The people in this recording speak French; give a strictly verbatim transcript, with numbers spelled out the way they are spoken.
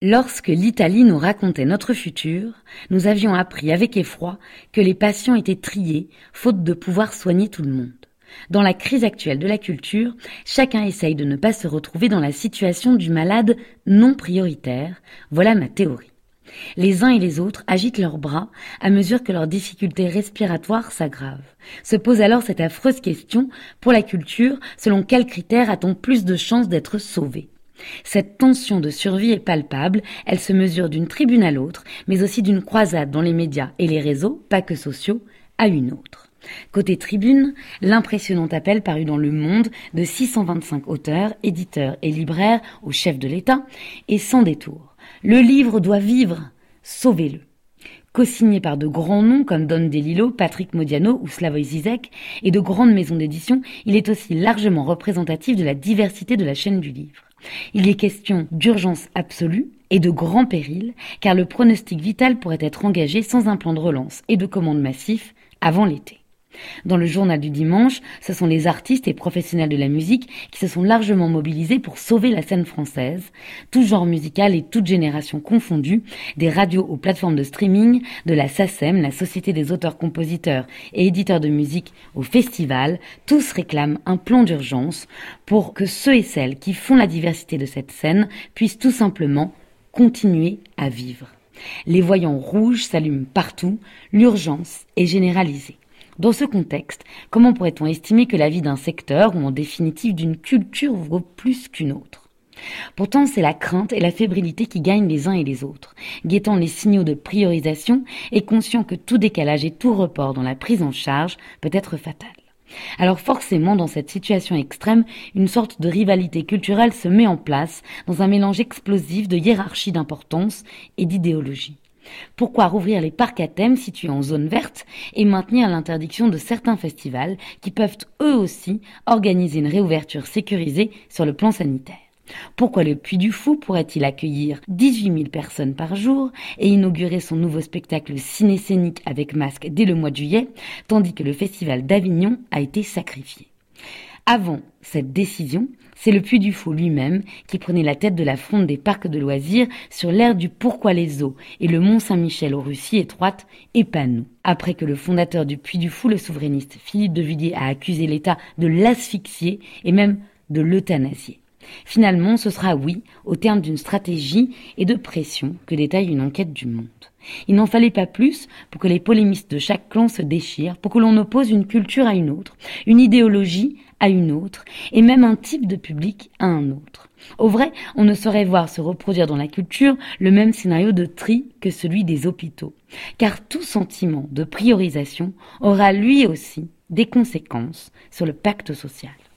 Lorsque l'Italie nous racontait notre futur, nous avions appris avec effroi que les patients étaient triés, faute de pouvoir soigner tout le monde. Dans la crise actuelle de la culture, chacun essaye de ne pas se retrouver dans la situation du malade non prioritaire. Voilà ma théorie. Les uns et les autres agitent leurs bras à mesure que leurs difficultés respiratoires s'aggravent. Se pose alors cette affreuse question, pour la culture, selon quels critères a-t-on plus de chances d'être sauvé ? Cette tension de survie est palpable, elle se mesure d'une tribune à l'autre, mais aussi d'une croisade dans les médias et les réseaux, pas que sociaux, à une autre. Côté tribune, l'impressionnant appel paru dans Le Monde de six cent vingt-cinq auteurs, éditeurs et libraires au chef de l'État est sans détour. Le livre doit vivre, sauvez-le. Co-signé par de grands noms comme Don DeLillo, Patrick Modiano ou Slavoj Žižek et de grandes maisons d'édition, il est aussi largement représentatif de la diversité de la chaîne du livre. Il y est question d'urgence absolue et de grand péril, car le pronostic vital pourrait être engagé sans un plan de relance et de commande massif avant l'été. Dans le journal du dimanche, ce sont les artistes et professionnels de la musique qui se sont largement mobilisés pour sauver la scène française, tout genre musical et toute génération confondue, des radios aux plateformes de streaming, de la SACEM, la Société des auteurs-compositeurs et éditeurs de musique, au festival, tous réclament un plan d'urgence pour que ceux et celles qui font la diversité de cette scène puissent tout simplement continuer à vivre. Les voyants rouges s'allument partout, l'urgence est généralisée. Dans ce contexte, comment pourrait-on estimer que la vie d'un secteur, ou en définitive d'une culture, vaut plus qu'une autre ? Pourtant, c'est la crainte et la fébrilité qui gagnent les uns et les autres, guettant les signaux de priorisation et conscient que tout décalage et tout report dans la prise en charge peut être fatal. Alors forcément, dans cette situation extrême, une sorte de rivalité culturelle se met en place dans un mélange explosif de hiérarchie d'importance et d'idéologie. Pourquoi rouvrir les parcs à thème situés en zone verte et maintenir l'interdiction de certains festivals qui peuvent eux aussi organiser une réouverture sécurisée sur le plan sanitaire ? Pourquoi le Puy du Fou pourrait-il accueillir dix-huit mille personnes par jour et inaugurer son nouveau spectacle ciné-scénique avec masque dès le mois de juillet, tandis que le festival d'Avignon a été sacrifié ? Avant cette décision, c'est le Puy du Fou lui-même qui prenait la tête de la fronde des parcs de loisirs sur l'aire du Pourquoi les eaux et le Mont-Saint-Michel aux rues si étroites et pas nous. Après que le fondateur du Puy du Fou, le souverainiste Philippe de Villiers, a accusé l'État de l'asphyxier et même de l'euthanasier. Finalement, ce sera oui, au terme d'une stratégie et de pression, que détaille une enquête du Monde. Il n'en fallait pas plus pour que les polémistes de chaque clan se déchirent, pour que l'on oppose une culture à une autre, une idéologie à une autre, et même un type de public à un autre. Au vrai, on ne saurait voir se reproduire dans la culture le même scénario de tri que celui des hôpitaux, car tout sentiment de priorisation aura lui aussi des conséquences sur le pacte social.